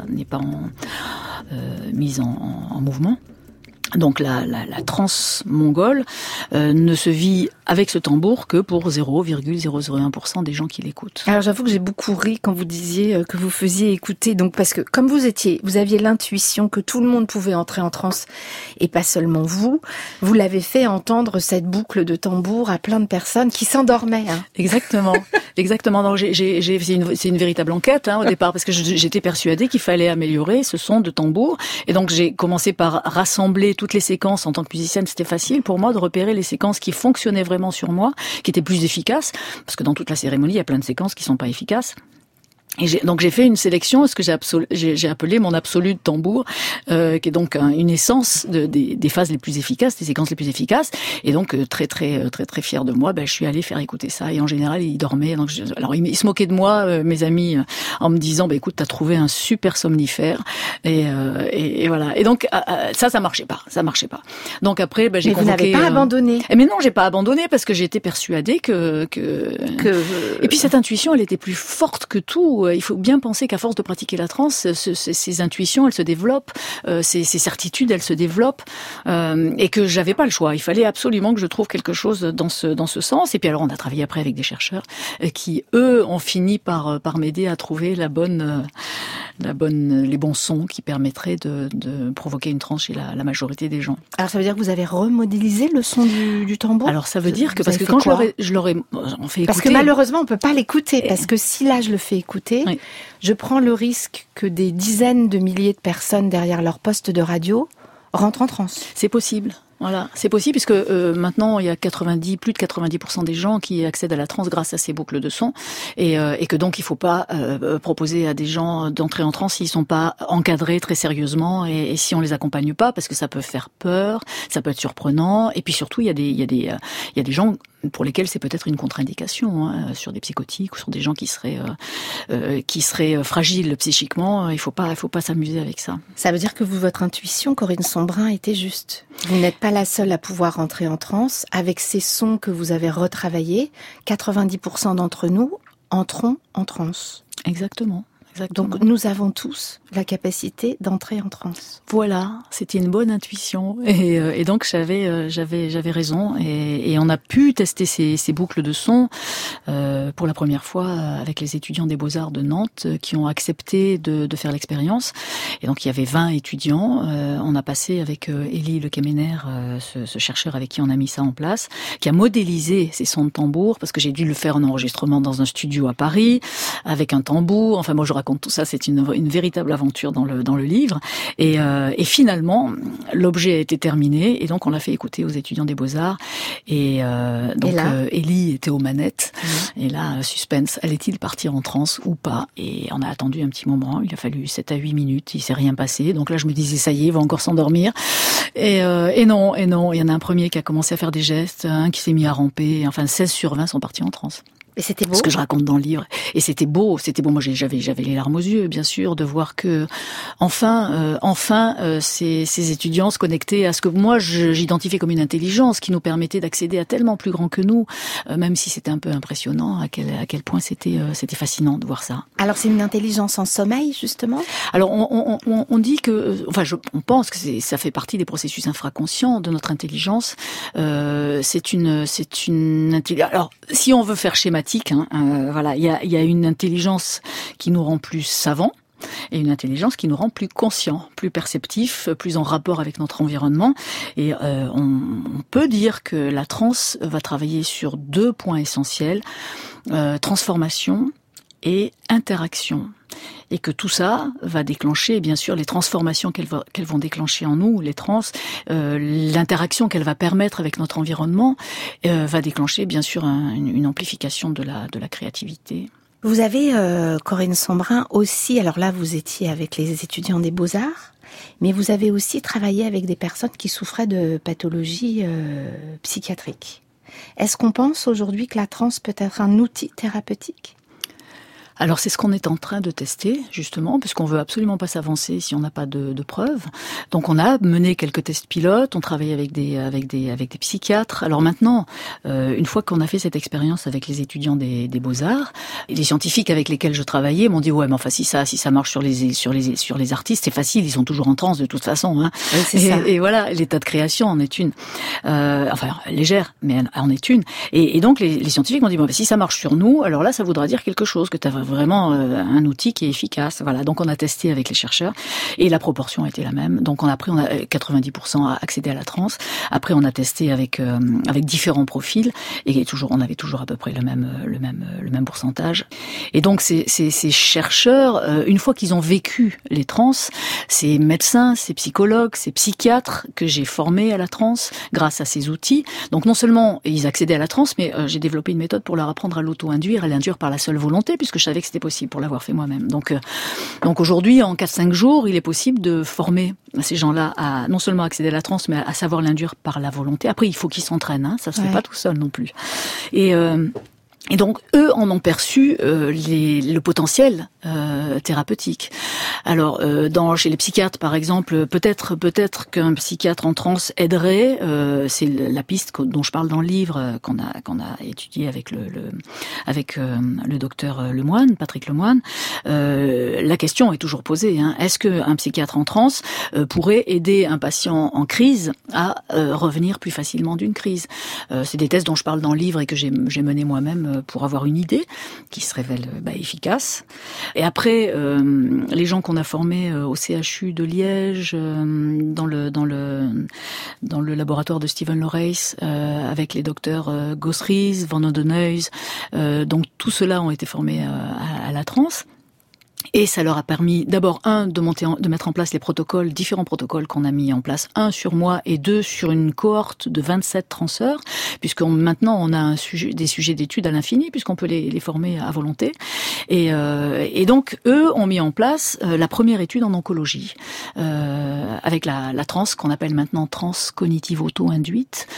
mis en mouvement. Donc la transe mongole ne se vit avec ce tambour que pour 0,001% des gens qui l'écoutent. Alors j'avoue que j'ai beaucoup ri quand vous disiez que vous faisiez écouter, donc parce que comme vous aviez l'intuition que tout le monde pouvait entrer en transe et pas seulement vous l'avez fait entendre cette boucle de tambour à plein de personnes qui s'endormaient. Hein. Exactement. Donc c'est une véritable enquête au départ parce que j'étais persuadée qu'il fallait améliorer ce son de tambour et donc j'ai commencé par rassembler toutes les séquences. En tant que musicienne, c'était facile pour moi de repérer les séquences qui fonctionnaient vraiment sur moi, qui étaient plus efficaces, parce que dans toute la cérémonie, il y a plein de séquences qui sont pas efficaces. Et donc j'ai fait une sélection, ce que j'ai appelé mon absolu de tambour, qui est donc une essence des phases les plus efficaces, des séquences les plus efficaces. Et donc très fière de moi, je suis allée faire écouter ça. Et en général, ils dormaient. Donc alors ils se moquaient de moi, mes amis, en me disant écoute, t'as trouvé un super somnifère. Et voilà. Et donc ça marchait pas. Donc après, j'ai convoqué. Mais vous n'avez pas abandonné. Mais non, j'ai pas abandonné parce que j'étais persuadée que. Et puis cette intuition, elle était plus forte que tout. Il faut bien penser qu'à force de pratiquer la transe, ces intuitions, elles se développent, ces certitudes, elles se développent, et que j'avais pas le choix. Il fallait absolument que je trouve quelque chose dans ce sens. Et puis alors, on a travaillé après avec des chercheurs qui, eux, ont fini par m'aider à trouver les bons sons qui permettraient de provoquer une transe chez la majorité des gens. Alors ça veut dire que vous avez remodélisé le son du tambour ? Alors ça veut dire que parce que quand je l'aurais fait écouter. Parce que malheureusement, on peut pas l'écouter parce que si là je le fais écouter, oui. Je prends le risque que des dizaines de milliers de personnes derrière leur poste de radio rentrent en transe. C'est possible. Voilà, c'est possible puisque maintenant il y a plus de 90% des gens qui accèdent à la transe grâce à ces boucles de son et que donc il faut pas proposer à des gens d'entrer en transe s'ils sont pas encadrés très sérieusement et si on les accompagne pas parce que ça peut faire peur, ça peut être surprenant et puis surtout il y a des gens pour lesquels c'est peut-être une contre-indication sur des psychotiques ou sur des gens qui seraient fragiles psychiquement. Il faut pas s'amuser avec ça. Ça veut dire que votre intuition, Corinne Sombrin, était juste. Vous n'êtes pas la seule à pouvoir rentrer en transe. Avec ces sons que vous avez retravaillés, 90% d'entre nous entrons en transe. Exactement. Donc nous avons tous la capacité d'entrer en transe. Voilà, c'était une bonne intuition et donc j'avais raison et on a pu tester ces boucles de son pour la première fois avec les étudiants des Beaux-Arts de Nantes qui ont accepté de faire l'expérience. Et donc il y avait 20 étudiants. On a passé avec Élie Le Kemener, ce chercheur avec qui on a mis ça en place, qui a modélisé ces sons de tambour parce que j'ai dû le faire en enregistrement dans un studio à Paris avec un tambour. Enfin moi je raconte tout ça, c'est une véritable aventure dans le livre. Et finalement, l'objet a été terminé et donc on l'a fait écouter aux étudiants des Beaux-Arts. Et donc Élie était aux manettes. Et là, suspense, allait-il partir en transe ou pas? Et on a attendu un petit moment, il a fallu 7 à 8 minutes, il s'est rien passé. Donc là, je me disais, ça y est, il va encore s'endormir. Et non, il y en a un premier qui a commencé à faire des gestes, un qui s'est mis à ramper. Enfin, 16 sur 20 sont partis en transe. Et c'était beau. Ce que je raconte dans le livre. Et c'était beau. Moi, j'avais les larmes aux yeux, bien sûr, de voir que, enfin, ces étudiants se connectaient à ce que moi, j'identifiais comme une intelligence qui nous permettait d'accéder à tellement plus grand que nous, même si c'était un peu impressionnant, à quel point c'était fascinant de voir ça. Alors, c'est une intelligence en sommeil, justement? Alors, on dit que, on pense que ça fait partie des processus infraconscients de notre intelligence. C'est une intelligence. Alors, si on veut faire schématique, voilà, il y a une intelligence qui nous rend plus savants et une intelligence qui nous rend plus conscients, plus perceptifs, plus en rapport avec notre environnement. Et on peut dire que la transe va travailler sur 2 points essentiels, transformation et interaction. Et que tout ça va déclencher, bien sûr, les transformations qu'elles vont déclencher en nous, les trans, l'interaction qu'elle va permettre avec notre environnement, va déclencher, bien sûr, une amplification de la créativité. Vous avez, Corinne Sombrin, aussi, alors là, vous étiez avec les étudiants des Beaux-Arts, mais vous avez aussi travaillé avec des personnes qui souffraient de pathologies psychiatriques. Est-ce qu'on pense aujourd'hui que la transe peut être un outil thérapeutique ? Alors c'est ce qu'on est en train de tester, justement, puisqu'on veut absolument pas s'avancer si on n'a pas de preuves. Donc on a mené quelques tests pilotes, on travaille avec des psychiatres. Alors maintenant, une fois qu'on a fait cette expérience avec les étudiants des Beaux-Arts, les scientifiques avec lesquels je travaillais m'ont dit ouais, mais enfin si ça marche sur les artistes, c'est facile, ils sont toujours en transe de toute façon. Hein. Oui, c'est ça. Et voilà, l'état de création en est une, légère, mais en est une. Et donc les scientifiques m'ont dit bon, si ça marche sur nous, alors là ça voudra dire quelque chose, que tu as vraiment un outil qui est efficace. Voilà, donc on a testé avec les chercheurs et la proportion a été la même. Donc on a 90% à accéder à la transe. Après on a testé avec différents profils et on avait toujours à peu près le même pourcentage. Et donc ces chercheurs, une fois qu'ils ont vécu les trans, ces médecins, ces psychologues, ces psychiatres que j'ai formés à la transe grâce à ces outils. Donc non seulement ils accédaient à la transe, mais j'ai développé une méthode pour leur apprendre à l'auto-induire, à l'induire par la seule volonté, puisque je savais que c'était possible pour l'avoir fait moi-même. Donc aujourd'hui, en 4-5 jours, il est possible de former ces gens-là à non seulement accéder à la transe, mais à savoir l'induire par la volonté. Après, il faut qu'ils s'entraînent, hein, ça se fait pas tout seul non plus. Et donc, eux en ont perçu le potentiel thérapeutique. Alors, chez les psychiatres, par exemple, peut-être qu'un psychiatre en transe aiderait. C'est la piste dont je parle dans le livre qu'on a étudié avec le docteur Lemoine, Patrick Lemoine. La question est toujours posée. Hein. Est-ce qu'un psychiatre en transe pourrait aider un patient en crise à revenir plus facilement d'une crise? C'est des tests dont je parle dans le livre et que j'ai mené moi-même pour avoir une idée qui se révèle efficace. Et après, les gens qu'on a formés au CHU de Liège, dans le laboratoire de Steven Loreis, avec les docteurs Gosseries, Van Oudenhuis, donc tous ceux-là ont été formés à la transe. Et ça leur a permis, d'abord, de mettre en place les protocoles, différents protocoles qu'on a mis en place. 1 sur moi et 2 sur une cohorte de 27 transeurs, maintenant on a des sujets d'études à l'infini, puisqu'on peut les former à volonté. Et donc, eux ont mis en place la première étude en oncologie, avec la transe qu'on appelle maintenant transe cognitive auto-induite,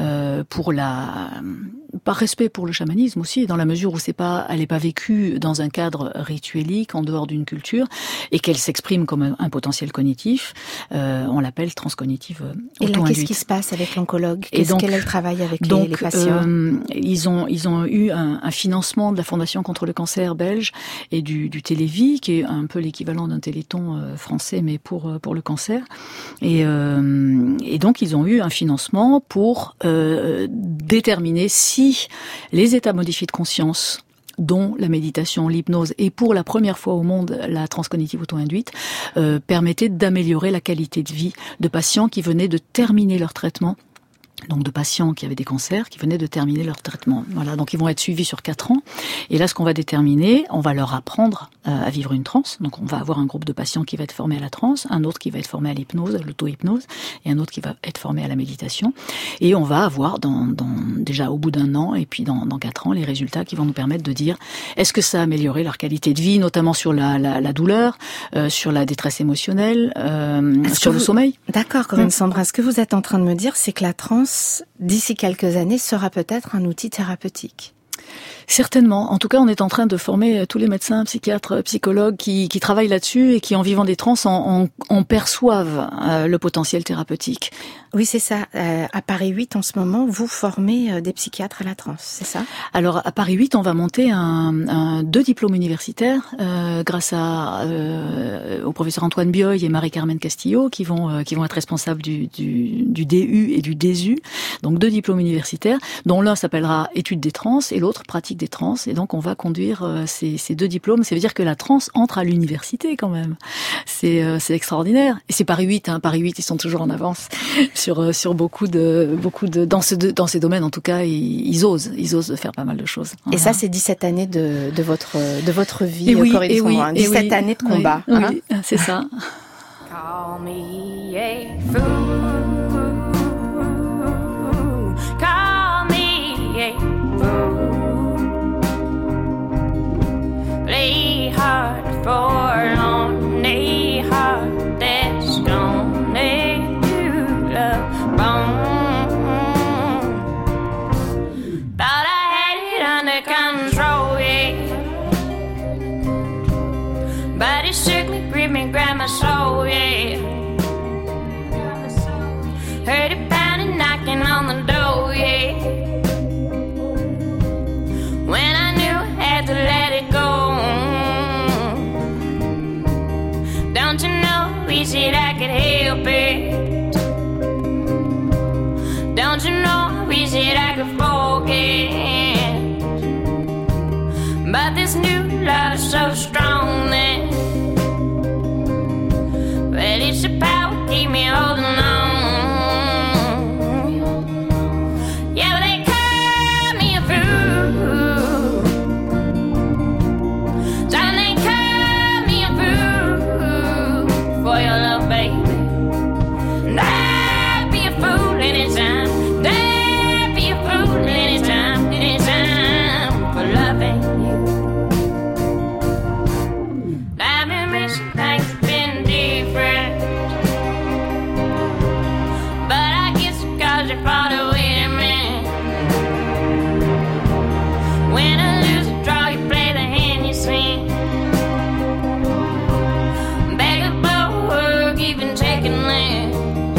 par respect pour le chamanisme aussi, dans la mesure où elle n'est pas vécue dans un cadre rituelique, en dehors d'une culture, et qu'elle s'exprime comme un potentiel cognitif, on l'appelle transcognitive auto-induite. Et là, qu'est-ce qui se passe avec l'oncologue? Quel est le travail avec les patients? Ils ont eu un financement de la Fondation contre le cancer belge et du Télévis, qui est un peu l'équivalent d'un téléthon français, mais pour le cancer. Et donc, ils ont eu un financement pour déterminer si les états modifiés de conscience, dont la méditation, l'hypnose et pour la première fois au monde la transcognitive auto-induite, permettaient d'améliorer la qualité de vie de patients qui venaient de terminer leur traitement. Donc de patients qui avaient des cancers, qui venaient de terminer leur traitement. Voilà, donc ils vont être suivis sur 4 ans. Et là, ce qu'on va déterminer, on va leur apprendre à vivre une transe. Donc on va avoir un groupe de patients qui va être formé à la transe, un autre qui va être formé à l'hypnose, à l'auto-hypnose, et un autre qui va être formé à la méditation. Et on va avoir déjà au bout d'1 an et puis dans 4 ans les résultats qui vont nous permettre de dire est-ce que ça a amélioré leur qualité de vie, notamment sur la douleur, sur la détresse émotionnelle, sur le sommeil. D'accord, Corinne Sombrin. Ce que vous êtes en train de me dire, c'est que la transe, d'ici quelques années, sera peut-être un outil thérapeutique. Certainement. En tout cas, on est en train de former tous les médecins, psychiatres, psychologues qui travaillent là-dessus et qui, en vivant des trans, en perçoivent le potentiel thérapeutique. Oui, c'est ça. À Paris 8, en ce moment, vous formez des psychiatres à la transe, c'est ça? Alors, à Paris 8, on va monter 2 diplômes universitaires grâce au professeur Antoine Bioy et Marie-Carmen Castillo qui vont être responsables du DU et du DESU. Donc 2 diplômes universitaires, dont l'un s'appellera études des trans et l'autre pratique des trans. Et donc on va conduire ces 2 diplômes. Ça veut dire que la trans entre à l'université quand même. C'est extraordinaire. Et c'est Paris 8, hein. Paris 8, ils sont toujours en avance sur beaucoup de dans ces domaines en tout cas. Ils osent faire pas mal de choses. Voilà. Et ça, c'est 17 années de votre vie, Corinne Sombrin. 17 années de combat. Oui, hein. Oui, c'est ça. Call me a fool. Call me a fool. Play hard for lonely heart that's gonna do love wrong. Thought I had it under control, yeah. But it shook me, gripped me, grabbed my soul, yeah. Heard it pounding, knocking on the door, yeah. When I knew I had to let it go. Don't you know, we said I could help it. Don't you know, we said I could forget. But this new love is so strong that, well, it's the power keep me holding on. Yeah, well, they call me a fool. Darling, they call me a fool for your love, baby. And I'd be a fool anytime. I'd be a fool anytime for loving you. I've been missing things have been different, but I guess because you're far away to me. When I lose a draw, you play the hand you sing. Beg a bow, even taking land.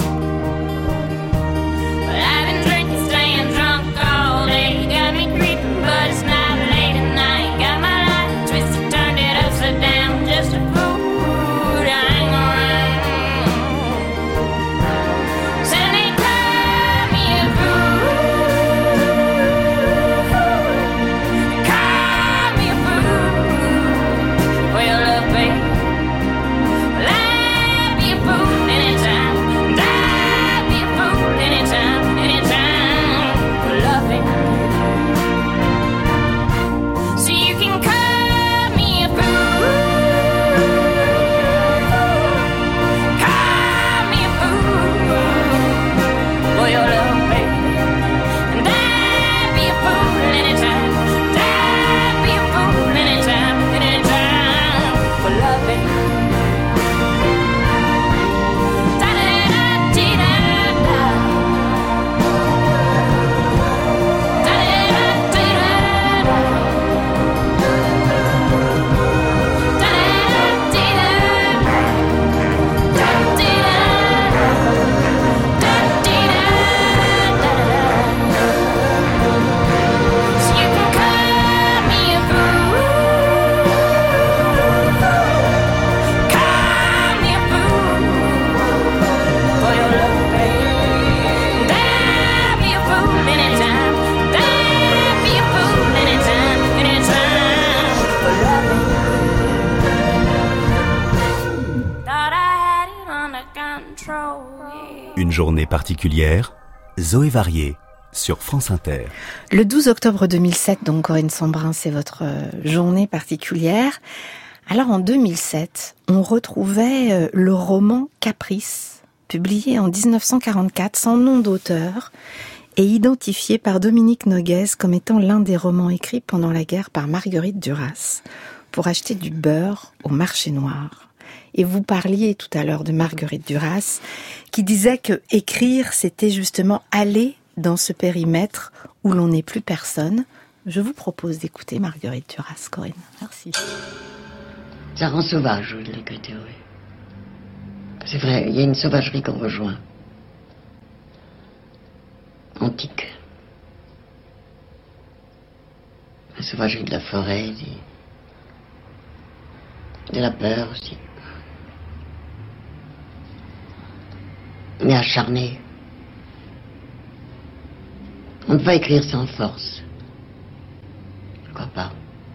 But I've been drinking, staying drunk all day. Got me creeping, but it's not late at night. Got my life twisted, turned it upside down. Just a fool to hang around. So they call me a fool. Call me a fool for your love, baby. Well, I'd be a fool anytime. And I'd be a fool anytime for loving you. So you can call me a fool. Call me a fool for your love, baby. And I'd be a fool anytime. And I'd be a fool anytime for loving you. Une journée particulière, Zoé Varier, sur France Inter. Le 12 octobre 2007, donc Corinne Sombrin, c'est votre journée particulière. Alors en 2007, on retrouvait le roman Caprice, publié en 1944, sans nom d'auteur, et identifié par Dominique Noguez comme étant l'un des romans écrits pendant la guerre par Marguerite Duras, pour acheter du beurre au marché noir. Et vous parliez tout à l'heure de Marguerite Duras, qui disait que écrire, c'était justement aller dans ce périmètre où l'on n'est plus personne, Je vous propose d'écouter Marguerite Duras, Corinne. Merci. Ça rend sauvage, l'écriture, oui. C'est vrai, il y a une sauvagerie qu'on rejoint. Antique. La sauvagerie de la forêt, de la peur aussi. Mais acharné. On ne peut pas écrire sans force. Je crois pas.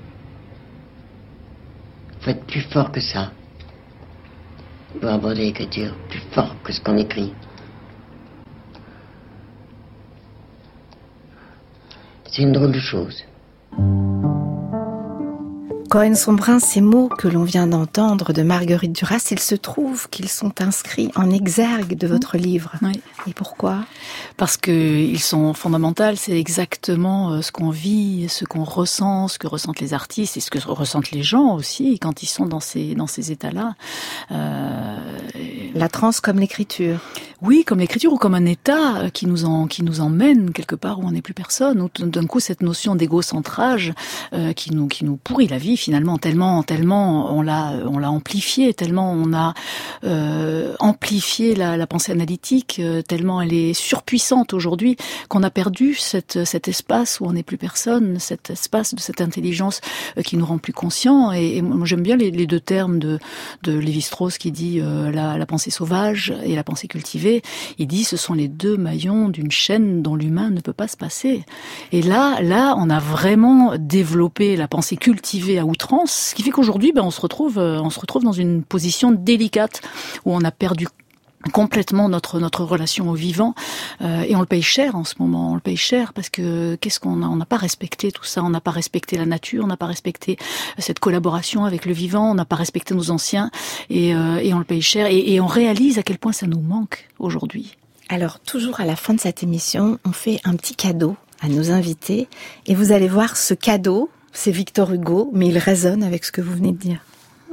Il faut être plus fort que ça. Pour aborder l'écriture, plus fort que ce qu'on écrit. C'est une drôle de chose. Corinne Sombrin, ces mots que l'on vient d'entendre de Marguerite Duras, il se trouve qu'ils sont inscrits en exergue de votre livre. Oui. Et pourquoi ? Parce qu'ils sont fondamentaux, c'est exactement ce qu'on vit, ce qu'on ressent, ce que ressentent les artistes et ce que ressentent les gens aussi quand ils sont dans ces états-là. La transe comme l'écriture. Oui, comme l'écriture ou comme un état qui nous emmène quelque part où on n'est plus personne. Où d'un coup cette notion d'égocentrage qui nous pourrit la vie finalement, tellement on l'a amplifiée, tellement on a amplifié la pensée analytique, tellement elle est surpuissante aujourd'hui qu'on a perdu cet espace où on n'est plus personne, cet espace de cette intelligence qui nous rend plus conscients. Et moi j'aime bien les deux termes de Lévi-Strauss qui dit la pensée sauvage et la pensée cultivée. Il dit ce sont les deux maillons d'une chaîne dont l'humain ne peut pas se passer. Et là on a vraiment développé la pensée cultivée à outrance, ce qui fait qu'aujourd'hui on se retrouve dans une position délicate où on a perdu complètement notre relation au vivant et on le paye cher en ce moment, on le paye cher parce que on n'a pas respecté tout ça, on n'a pas respecté la nature, on n'a pas respecté cette collaboration avec le vivant, on n'a pas respecté nos anciens et on le paye cher et on réalise à quel point ça nous manque aujourd'hui. Alors toujours à la fin de cette émission, on fait un petit cadeau à nos invités et vous allez voir ce cadeau, c'est Victor Hugo, mais il résonne avec ce que vous venez de dire.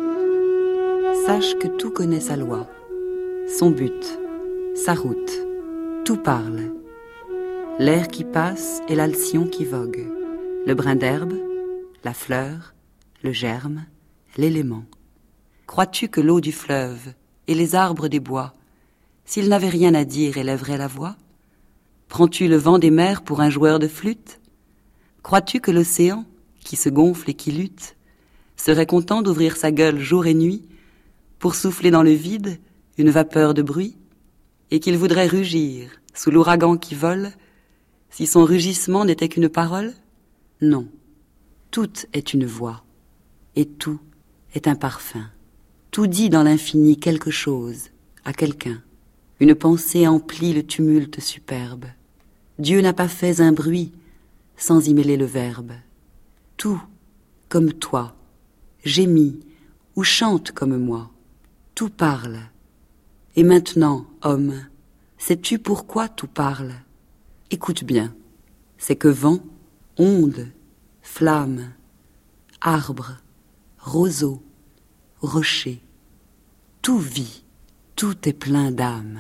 Sache que tout connaît sa loi, son but, sa route, tout parle. L'air qui passe et l'alcyon qui vogue, le brin d'herbe, la fleur, le germe, l'élément. Crois-tu que l'eau du fleuve et les arbres des bois, s'ils n'avaient rien à dire, élèveraient la voix ? Prends-tu le vent des mers pour un joueur de flûte ? Crois-tu que l'océan, qui se gonfle et qui lutte, serait content d'ouvrir sa gueule jour et nuit pour souffler dans le vide une vapeur de bruit, et qu'il voudrait rugir sous l'ouragan qui vole, si son rugissement n'était qu'une parole ? Non, tout est une voix, et tout est un parfum. Tout dit dans l'infini quelque chose à quelqu'un. Une pensée emplit le tumulte superbe. Dieu n'a pas fait un bruit sans y mêler le verbe. Tout, comme toi, gémit ou chante comme moi. Tout parle. Et maintenant, homme, sais-tu pourquoi tout parle ? Écoute bien, c'est que vent, onde, flamme, arbre, roseau, rocher, tout vit, tout est plein d'âme.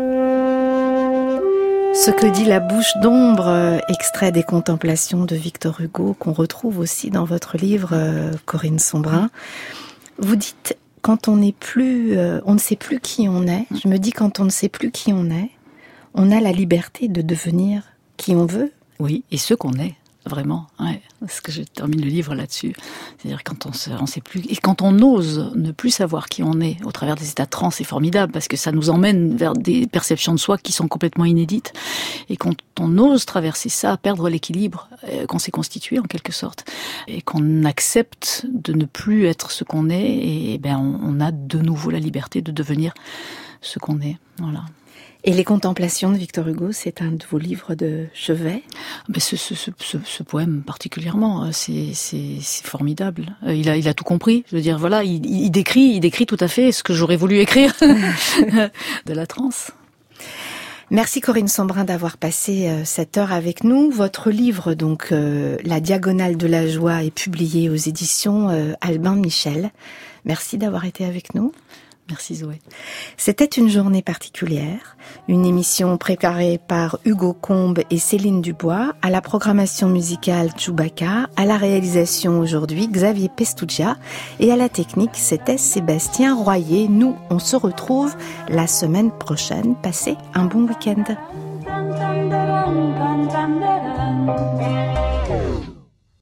Ce que dit la bouche d'ombre, extrait des Contemplations de Victor Hugo, qu'on retrouve aussi dans votre livre, Corinne Sombrin. Vous dites, quand on n'est plus, on ne sait plus qui on est. Je me dis, quand on ne sait plus qui on a la liberté de devenir qui on veut. Oui, et ce qu'on est. Vraiment, ouais. Parce que je termine le livre là-dessus. C'est-à-dire quand on sait plus, et quand on ose ne plus savoir qui on est au travers des états de transe, c'est formidable parce que ça nous emmène vers des perceptions de soi qui sont complètement inédites. Et quand on ose traverser ça, perdre l'équilibre qu'on s'est constitué en quelque sorte, et qu'on accepte de ne plus être ce qu'on est, et on a de nouveau la liberté de devenir ce qu'on est. Voilà. Et les Contemplations de Victor Hugo, c'est un de vos livres de chevet. Mais ce poème particulièrement, c'est formidable. Il a tout compris. Je veux dire, voilà, il décrit tout à fait ce que j'aurais voulu écrire de la transe. Merci Corinne Sombrin d'avoir passé cette heure avec nous. Votre livre, donc, La Diagonale de la Joie, est publié aux éditions Albin Michel. Merci d'avoir été avec nous. Merci Zoé. C'était une journée particulière, une émission préparée par Hugo Combe et Céline Dubois, à la programmation musicale Chewbacca, à la réalisation aujourd'hui Xavier Pestugia et à la technique c'était Sébastien Royer. Nous, on se retrouve la semaine prochaine. Passez un bon week-end.